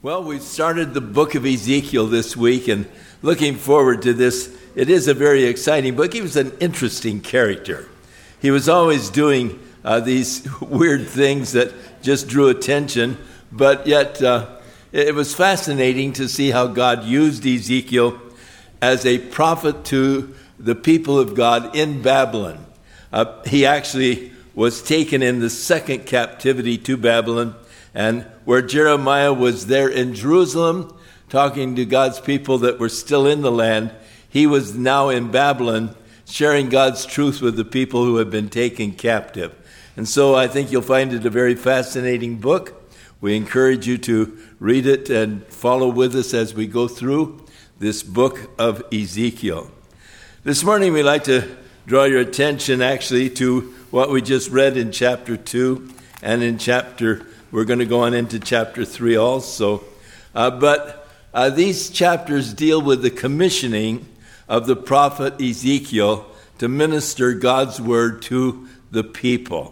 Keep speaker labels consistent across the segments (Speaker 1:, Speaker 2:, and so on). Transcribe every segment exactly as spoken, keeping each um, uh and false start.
Speaker 1: Well, we've started the book of Ezekiel this week and looking forward to this. It is a very exciting book. He was an interesting character. He was always doing uh, these weird things that just drew attention, but yet uh, it was fascinating to see how God used Ezekiel as a prophet to the people of God in Babylon. Uh, he actually was taken in the second captivity to Babylon, and where Jeremiah was there in Jerusalem talking to God's people that were still in the land, he was now in Babylon sharing God's truth with the people who had been taken captive. And so I think you'll find it a very fascinating book. We encourage you to read it and follow with us as we go through this book of Ezekiel. This morning we'd like to draw your attention actually to what we just read in chapter two and in chapter We're going to go on into chapter three also. Uh, but uh, these chapters deal with the commissioning of the prophet Ezekiel to minister God's word to the people.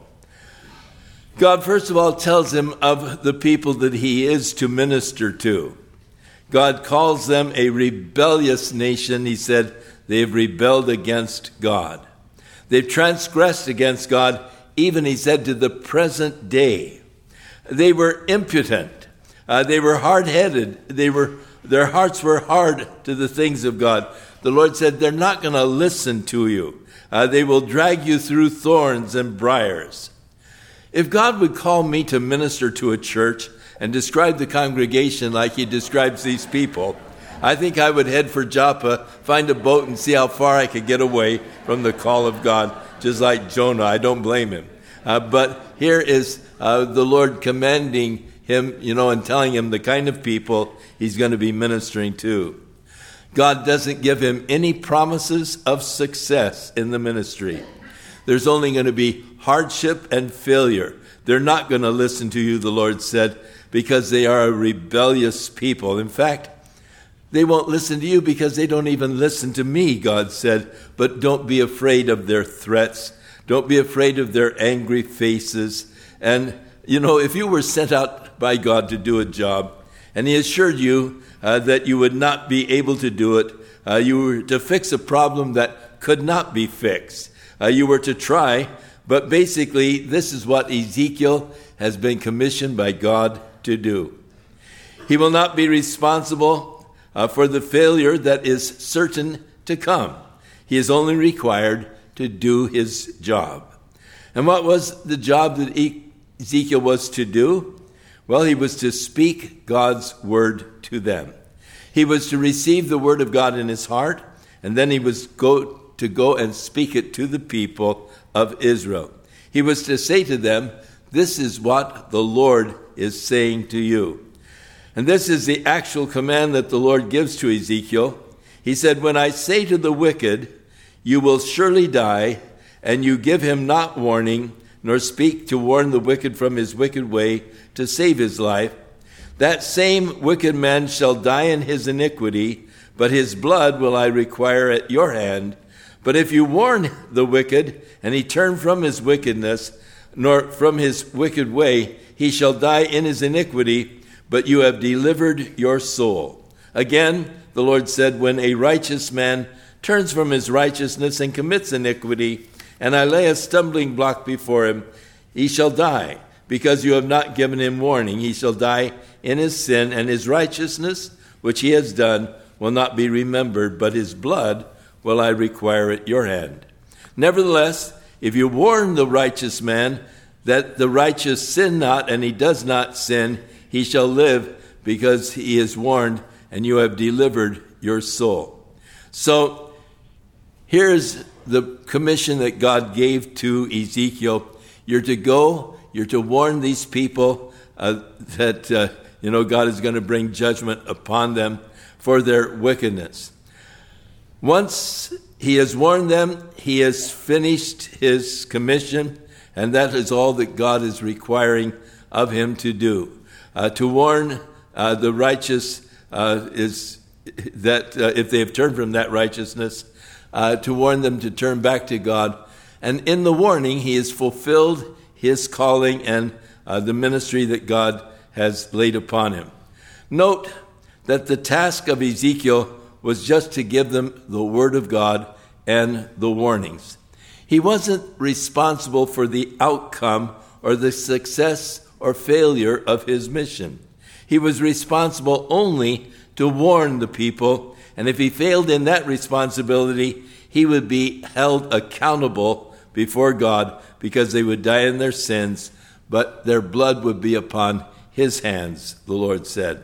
Speaker 1: God, first of all, tells him of the people that he is to minister to. God calls them a rebellious nation. He said they've rebelled against God. They've transgressed against God, even, he said, to the present day. They were impudent. Uh, they were hard-headed. They were, their hearts were hard to the things of God. The Lord said, they're not going to listen to you. Uh, they will drag you through thorns and briars. If God would call me to minister to a church and describe the congregation like he describes these people, I think I would head for Joppa, find a boat, and see how far I could get away from the call of God, just like Jonah. I don't blame him. Uh, but here is uh, the Lord commending him, you know, and telling him the kind of people he's going to be ministering to. God doesn't give him any promises of success in the ministry. There's only going to be hardship and failure. They're not going to listen to you, the Lord said, because they are a rebellious people. In fact, they won't listen to you because they don't even listen to me, God said. But don't be afraid of their threats. Don't be afraid of their angry faces. And, you know, if you were sent out by God to do a job, and he assured you uh, that you would not be able to do it, uh, you were to fix a problem that could not be fixed. Uh, you were to try, but basically this is what Ezekiel has been commissioned by God to do. He will not be responsible uh, for the failure that is certain to come. He is only required to do his job. And what was the job that Ezekiel was to do? Well, he was to speak God's word to them. He was to receive the word of God in his heart, and then he was go, to go and speak it to the people of Israel. He was to say to them, this is what the Lord is saying to you. And this is the actual command that the Lord gives to Ezekiel. He said, when I say to the wicked, you will surely die, and you give him not warning, nor speak to warn the wicked from his wicked way to save his life. That same wicked man shall die in his iniquity, but his blood will I require at your hand. But if you warn the wicked, and he turn from his wickedness, nor from his wicked way, he shall die in his iniquity, but you have delivered your soul. Again, the Lord said, when a righteous man turns from his righteousness and commits iniquity, and I lay a stumbling block before him, he shall die, because you have not given him warning. He shall die in his sin, and his righteousness, which he has done, will not be remembered, but his blood will I require at your hand. Nevertheless, if you warn the righteous man that the righteous sin not, and he does not sin, he shall live, because he is warned, and you have delivered your soul. So, here's the commission that God gave to Ezekiel. You're to go, you're to warn these people uh, that, uh, you know, God is going to bring judgment upon them for their wickedness. Once he has warned them, he has finished his commission, and that is all that God is requiring of him to do. Uh, to warn uh, the righteous uh, is that uh, if they have turned from that righteousness, Uh, to warn them to turn back to God. And in the warning, he has fulfilled his calling and uh, the ministry that God has laid upon him. Note that the task of Ezekiel was just to give them the word of God and the warnings. He wasn't responsible for the outcome or the success or failure of his mission. He was responsible only to warn the people, and if he failed in that responsibility, he would be held accountable before God because they would die in their sins, but their blood would be upon his hands, the Lord said.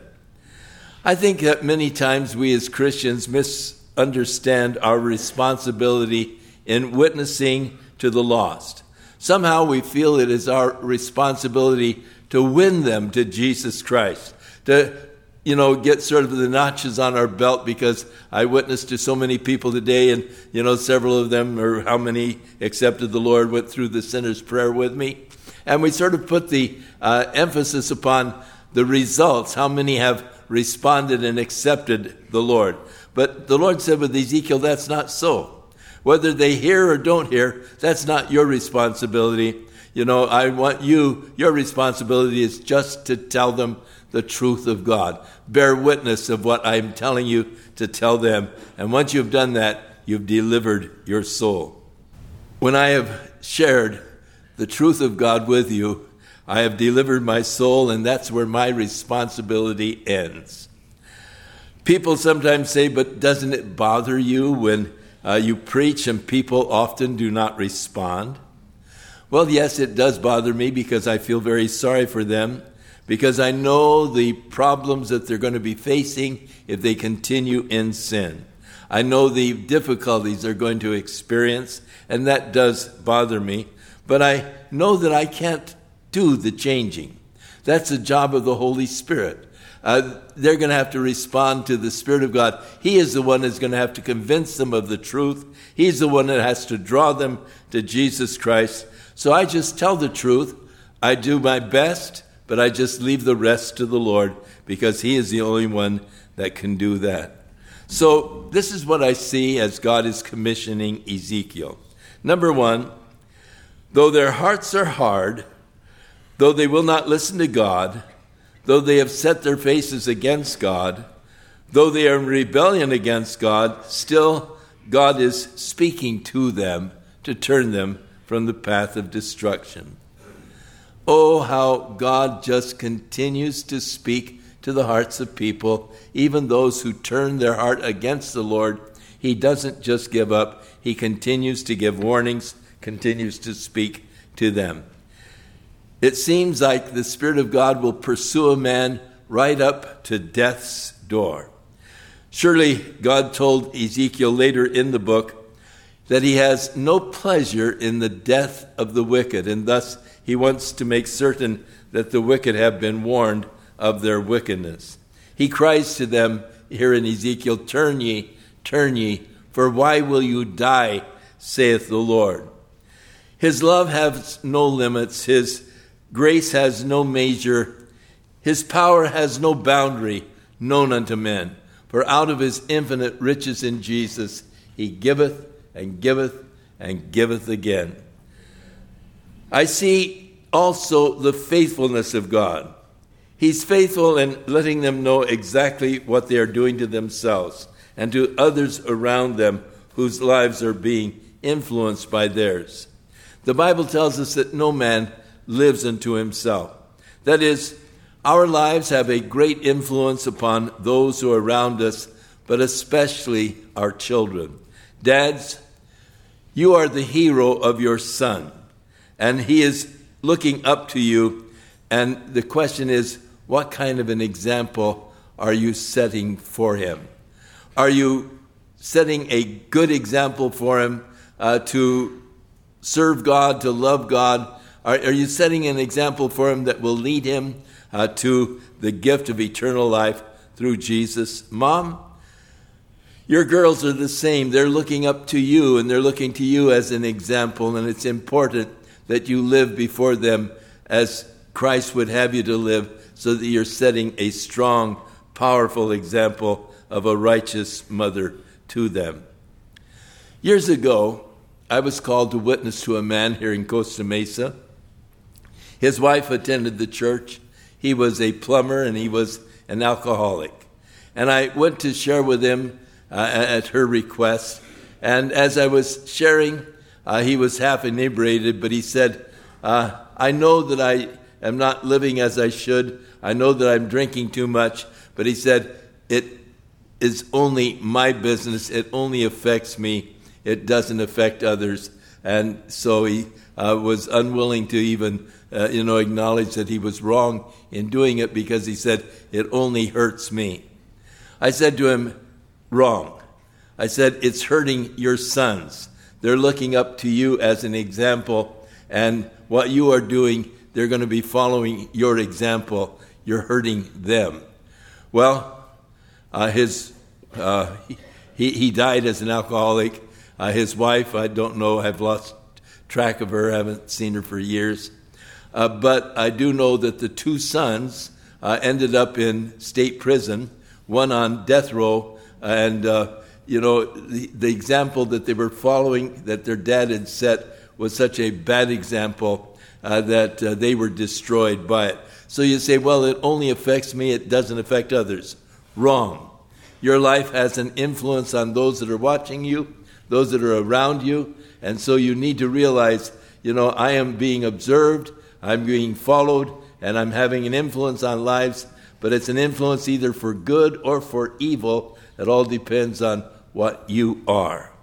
Speaker 1: I think that many times we as Christians misunderstand our responsibility in witnessing to the lost. Somehow we feel it is our responsibility to win them to Jesus Christ, to, you know, get sort of the notches on our belt because I witnessed to so many people today and, you know, several of them, or how many accepted the Lord, went through the sinner's prayer with me. And we sort of put the uh, emphasis upon the results, how many have responded and accepted the Lord. But the Lord said with Ezekiel, that's not so. Whether they hear or don't hear, that's not your responsibility. You know, I want you, your responsibility is just to tell them the truth of God. Bear witness of what I'm telling you to tell them. And once you've done that, you've delivered your soul. When I have shared the truth of God with you, I have delivered my soul, and that's where my responsibility ends. People sometimes say, but doesn't it bother you when uh, you preach and people often do not respond? Well, yes, it does bother me because I feel very sorry for them, because I know the problems that they're going to be facing if they continue in sin. I know the difficulties they're going to experience, and that does bother me. But I know that I can't do the changing. That's the job of the Holy Spirit. Uh, they're going to have to respond to the Spirit of God. He is the one that's going to have to convince them of the truth. He's the one that has to draw them to Jesus Christ. So I just tell the truth. I do my best, but I just leave the rest to the Lord because he is the only one that can do that. So this is what I see as God is commissioning Ezekiel. Number one, though their hearts are hard, though they will not listen to God, though they have set their faces against God, though they are in rebellion against God, still God is speaking to them to turn them from the path of destruction. Oh, how God just continues to speak to the hearts of people, even those who turn their heart against the Lord. He doesn't just give up. He continues to give warnings, continues to speak to them. It seems like the Spirit of God will pursue a man right up to death's door. Surely God told Ezekiel later in the book that he has no pleasure in the death of the wicked, and thus he wants to make certain that the wicked have been warned of their wickedness. He cries to them here in Ezekiel, "Turn ye, turn ye, for why will you die, saith the Lord." His love has no limits. His grace has no measure. His power has no boundary known unto men. For out of his infinite riches in Jesus, he giveth and giveth and giveth again. I see also the faithfulness of God. He's faithful in letting them know exactly what they are doing to themselves and to others around them whose lives are being influenced by theirs. The Bible tells us that no man lives unto himself. That is, our lives have a great influence upon those who are around us, but especially our children. Dads, you are the hero of your son, and he is looking up to you, and the question is, what kind of an example are you setting for him? Are you setting a good example for him uh, to serve God, to love God? Are, are you setting an example for him that will lead him uh, to the gift of eternal life through Jesus? Mom, your girls are the same. They're looking up to you, and they're looking to you as an example, and it's important that you live before them as Christ would have you to live, so that you're setting a strong, powerful example of a righteous mother to them. Years ago, I was called to witness to a man here in Costa Mesa. His wife attended the church. He was a plumber, and he was an alcoholic. And I went to share with him uh, at her request. And as I was sharing, uh, he was half inebriated, but he said, uh, I know that I am not living as I should. I know that I'm drinking too much. But he said, it is only my business. It only affects me. It doesn't affect others. And so he uh, was unwilling to even, uh, you know, acknowledge that he was wrong in doing it, because he said, it only hurts me. I said to him, wrong. I said, it's hurting your sons. They're looking up to you as an example, and what you are doing, they're going to be following your example. You're hurting them. Well, uh, his uh, he, he died as an alcoholic. Uh, his wife, I don't know, I've lost track of her, I haven't seen her for years. Uh, but I do know that the two sons uh, ended up in state prison, one on death row, and uh, you know, the, the example that they were following, that their dad had set, was such a bad example uh, that uh, they were destroyed by it. So you say, well, it only affects me, it doesn't affect others. Wrong. Your life has an influence on those that are watching you, those that are around you, and so you need to realize, you know, I am being observed, I'm being followed, and I'm having an influence on lives, but it's an influence either for good or for evil. It all depends on what you are.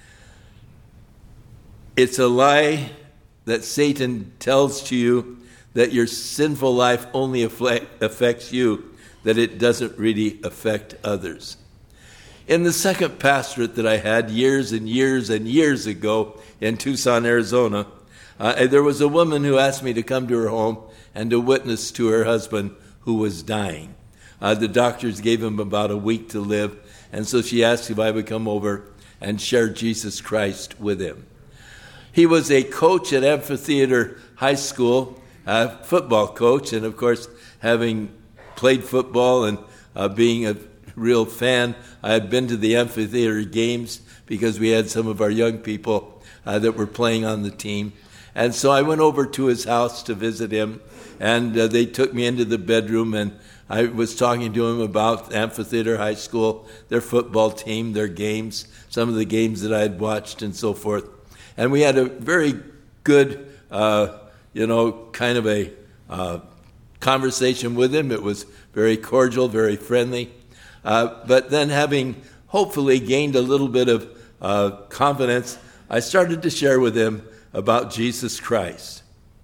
Speaker 1: It's a lie that Satan tells to you that your sinful life only affects you, that it doesn't really affect others. In the second pastorate that I had years and years and years ago in Tucson, Arizona, uh, there was a woman who asked me to come to her home and to witness to her husband who was dying. Uh, the doctors gave him about a week to live, and so she asked if I would come over and share Jesus Christ with him. He was a coach at Amphitheater High School, a football coach, and of course, having played football and uh, being a real fan, I had been to the amphitheater games because we had some of our young people uh, that were playing on the team. And so I went over to his house to visit him, and uh, they took me into the bedroom, and I was talking to him about Amphitheater High School, their football team, their games, some of the games that I had watched and so forth. And we had a very good, uh, you know, kind of a uh, conversation with him. It was very cordial, very friendly. Uh, but then having hopefully gained a little bit of uh, confidence, I started to share with him about Jesus Christ.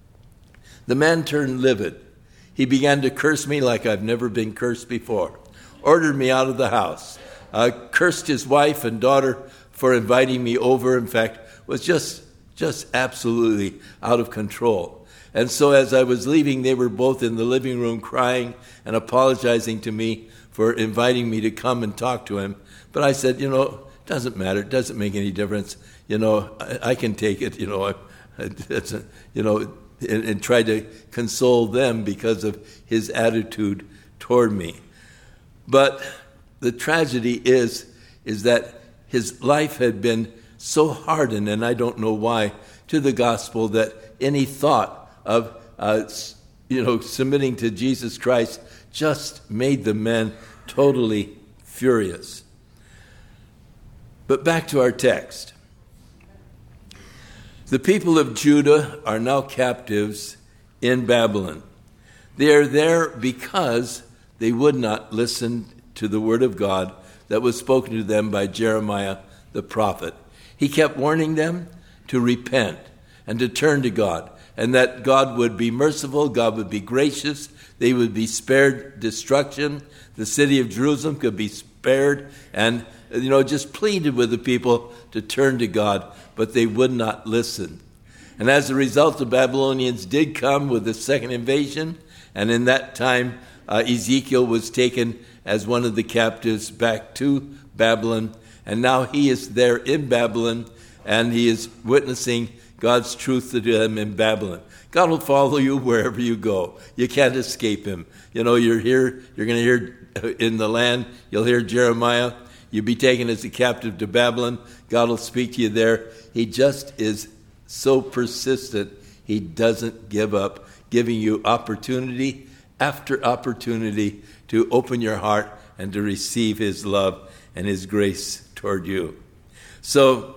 Speaker 1: The man turned livid. He began to curse me like I've never been cursed before, ordered me out of the house, uh, cursed his wife and daughter for inviting me over. In fact, was just just absolutely out of control. And so as I was leaving, they were both in the living room crying and apologizing to me for inviting me to come and talk to him. But I said, you know, it doesn't matter. It doesn't make any difference. You know, I, I can take it, you know, I, it's a, you know, and, and try to console them because of his attitude toward me. But the tragedy is, is that his life had been so hardened, and I don't know why, to the gospel, that any thought of, uh, you know, submitting to Jesus Christ just made the men totally furious. But back to our text. The people of Judah are now captives in Babylon. They are there because they would not listen to the word of God that was spoken to them by Jeremiah the prophet. He kept warning them to repent and to turn to God, and that God would be merciful, God would be gracious, they would be spared destruction, the city of Jerusalem could be spared, and, you know, just pleaded with the people to turn to God, but they would not listen. And as a result, the Babylonians did come with the second invasion, and in that time, uh, Ezekiel was taken as one of the captives back to Babylon, and now he is there in Babylon, and he is witnessing God's truth to them in Babylon. God will follow you wherever you go. You can't escape him. You know, you're here, you're going to hear in the land, you'll hear Jeremiah. You'll be taken as a captive to Babylon. God will speak to you there. He just is so persistent. He doesn't give up, giving you opportunity after opportunity to open your heart and to receive his love and his grace toward you. So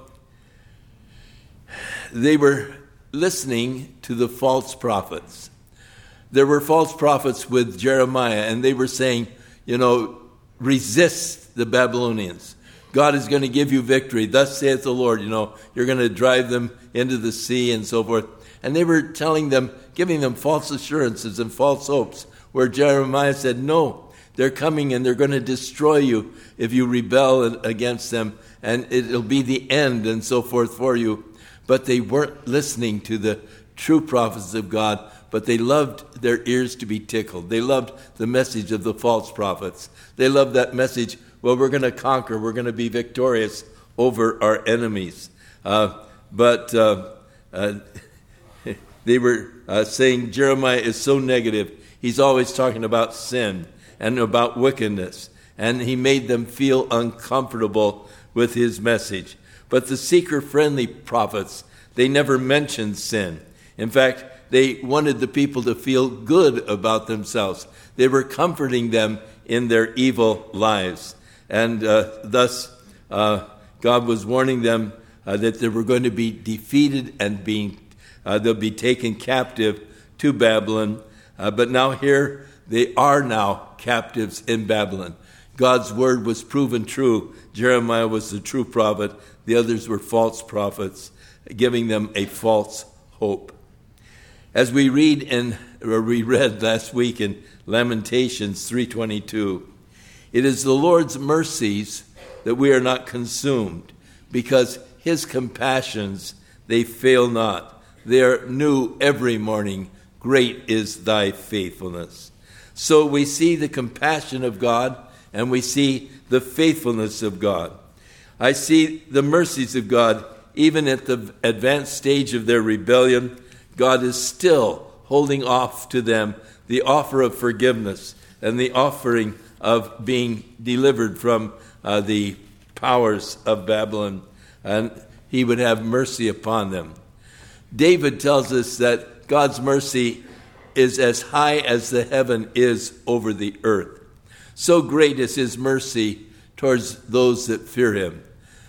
Speaker 1: they were listening to the false prophets. There were false prophets with Jeremiah, and they were saying, you know, resist the Babylonians. God is going to give you victory. Thus saith the Lord, you know, you're going to drive them into the sea and so forth. And they were telling them, giving them false assurances and false hopes, where Jeremiah said, no, they're coming and they're going to destroy you if you rebel against them, and it'll be the end and so forth for you. But they weren't listening to the true prophets of God, but they loved their ears to be tickled. They loved the message of the false prophets. They loved that message, well, we're going to conquer, we're going to be victorious over our enemies. Uh, but uh, uh, they were uh, saying Jeremiah is so negative. He's always talking about sin and about wickedness, and he made them feel uncomfortable with his message. But the seeker-friendly prophets, they never mentioned sin. In fact, they wanted the people to feel good about themselves. They were comforting them in their evil lives. And uh, thus, uh, God was warning them uh, that they were going to be defeated and being, uh, they'll be taken captive to Babylon. Uh, but now here, they are now captives in Babylon. God's word was proven true. Jeremiah was the true prophet. The others were false prophets, giving them a false hope. As we read in, or we read last week in Lamentations three twenty-two, it is the Lord's mercies that we are not consumed, because his compassions, they fail not. They are new every morning. Great is thy faithfulness. So we see the compassion of God, and we see the faithfulness of God. I see the mercies of God, even at the advanced stage of their rebellion. God is still holding off to them the offer of forgiveness and the offering of being delivered from uh, the powers of Babylon, and he would have mercy upon them. David tells us that God's mercy is as high as the heaven is over the earth. So great is his mercy towards those that fear him.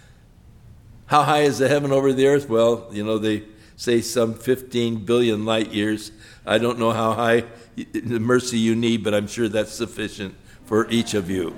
Speaker 1: How high is the heaven over the earth? Well, you know, they say some fifteen billion light years. I don't know how high the mercy you need, but I'm sure that's sufficient for each of you.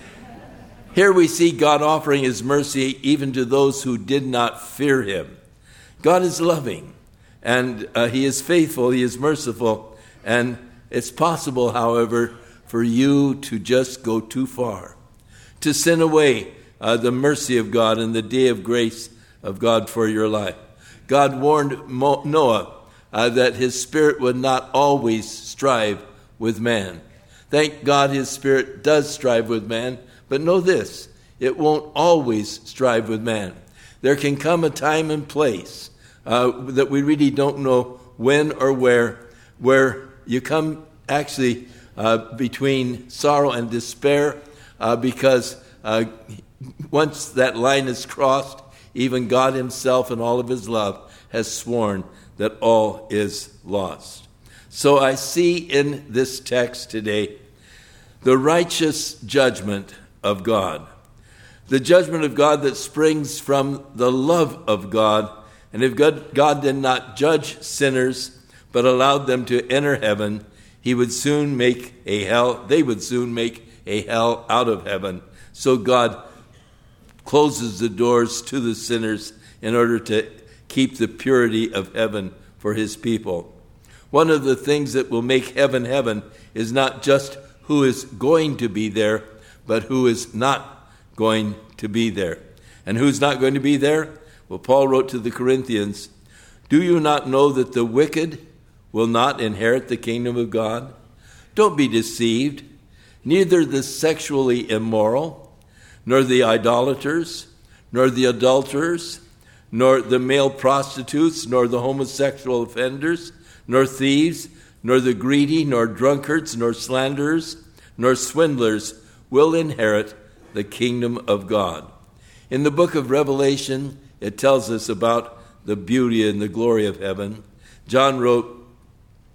Speaker 1: Here we see God offering his mercy even to those who did not fear him. God is loving, and uh, he is faithful, he is merciful, and it's possible, however, for you to just go too far, to sin away uh, the mercy of God and the day of grace of God for your life. God warned Mo- Noah uh, that his spirit would not always strive with man. Thank God his spirit does strive with man, but know this, it won't always strive with man. There can come a time and place uh, that we really don't know when or where, where you come actually uh, between sorrow and despair uh, because uh, once that line is crossed, even God himself and all of his love has sworn that all is lost. So I see in this text today the righteous judgment of God. The judgment of God that springs from the love of God. And if God, God did not judge sinners, but allowed them to enter heaven, he would soon make a hell, they would soon make a hell out of heaven. So God closes the doors to the sinners in order to keep the purity of heaven for his people. One of the things that will make heaven heaven is not just who is going to be there, but who is not going to be there. And who's not going to be there? Well, Paul wrote to the Corinthians, do you not know that the wicked will not inherit the kingdom of God? Don't be deceived. Neither the sexually immoral, nor the idolaters, nor the adulterers, nor the male prostitutes, nor the homosexual offenders, nor thieves, nor the greedy, nor drunkards, nor slanderers, nor swindlers will inherit the kingdom of God. In the book of Revelation, it tells us about the beauty and the glory of heaven. John wrote,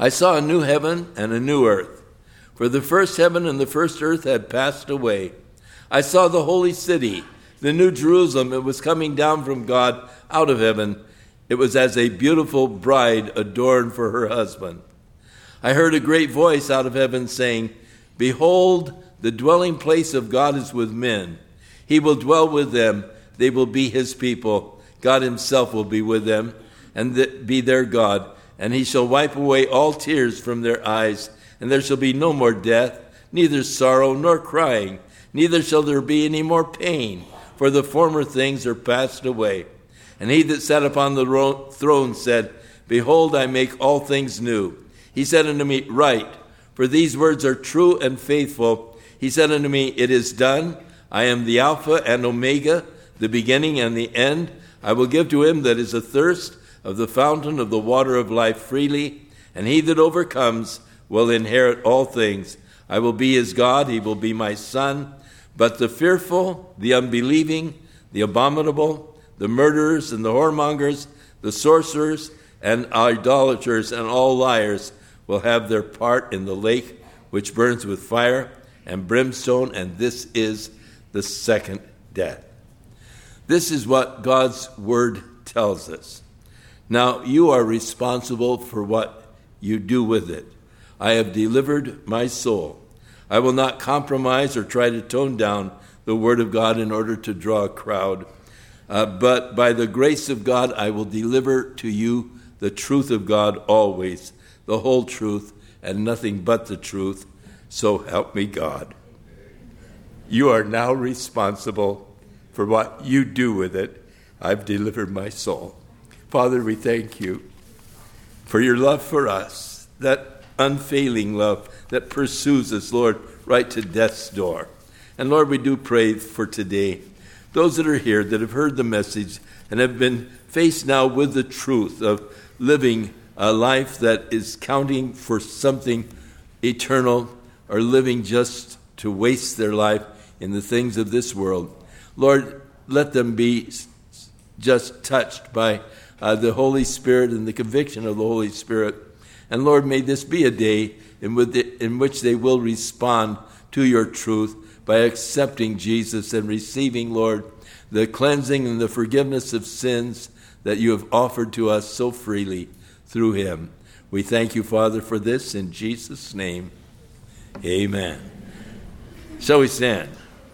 Speaker 1: I saw a new heaven and a new earth, for the first heaven and the first earth had passed away. I saw the holy city, the new Jerusalem. It was coming down from God out of heaven. It was as a beautiful bride adorned for her husband. I heard a great voice out of heaven saying, Behold, the dwelling place of God is with men. He will dwell with them. They will be his people. God himself will be with them and th- be their God. And he shall wipe away all tears from their eyes. And there shall be no more death, neither sorrow nor crying. Neither shall there be any more pain, for the former things are passed away. And he that sat upon the ro- throne said, Behold, I make all things new. He said unto me, Write, for these words are true and faithful. He said unto me, It is done. I am the Alpha and Omega, the beginning and the end. I will give to him that is athirst of the fountain of the water of life freely, and he that overcomes will inherit all things. I will be his God, he will be my son. But the fearful, the unbelieving, the abominable, the murderers and the whoremongers, the sorcerers and idolaters and all liars will have their part in the lake which burns with fire and brimstone, and this is the second death. This is what God's word tells us. Now, you are responsible for what you do with it. I have delivered my soul. I will not compromise or try to tone down the word of God in order to draw a crowd. Uh, but by the grace of God, I will deliver to you the truth of God always, the whole truth, and nothing but the truth. So help me God. You are now responsible for what you do with it. I've delivered my soul. Father, we thank you for your love for us, that unfailing love that pursues us, Lord, right to death's door. And Lord, we do pray for today, those that are here that have heard the message and have been faced now with the truth of living a life that is counting for something eternal or living just to waste their life in the things of this world. Lord, let them be just touched by uh, the Holy Spirit and the conviction of the Holy Spirit. And Lord, may this be a day in, with the, in which they will respond to your truth by accepting Jesus and receiving, Lord, the cleansing and the forgiveness of sins that you have offered to us so freely through him. We thank you, Father, for this in Jesus' name. Amen. Shall we stand?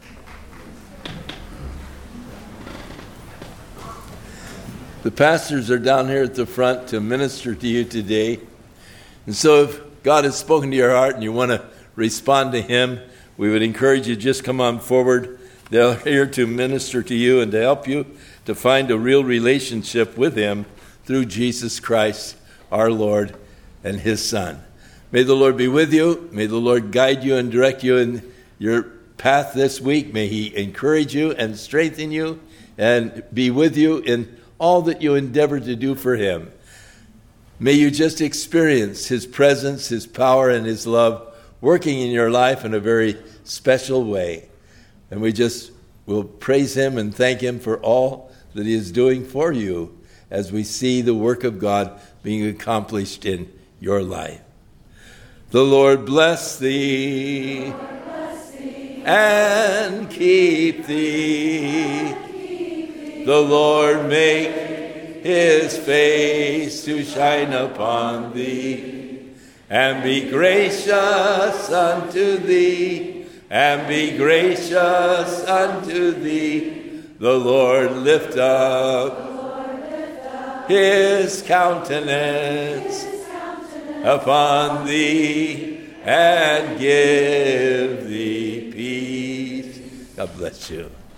Speaker 1: The pastors are down here at the front to minister to you today. And so if God has spoken to your heart and you want to respond to him, we would encourage you to just come on forward. They're here to minister to you and to help you to find a real relationship with him through Jesus Christ, our Lord, and his Son. May the Lord be with you. May the Lord guide you and direct you in your path this week. May he encourage you and strengthen you and be with you in all that you endeavor to do for him. May you just experience his presence, his power, and his love working in your life in a very special way. And we just will praise him and thank him for all that he is doing for you as we see the work of God being accomplished in your life. The Lord bless thee,
Speaker 2: Lord bless thee
Speaker 1: and keep thee. The Lord make his face to shine upon thee, and be gracious unto thee, and be gracious unto thee. The Lord lift up,
Speaker 2: the Lord lift up
Speaker 1: his countenance,
Speaker 2: his countenance
Speaker 1: upon thee, and give thee peace. God bless you.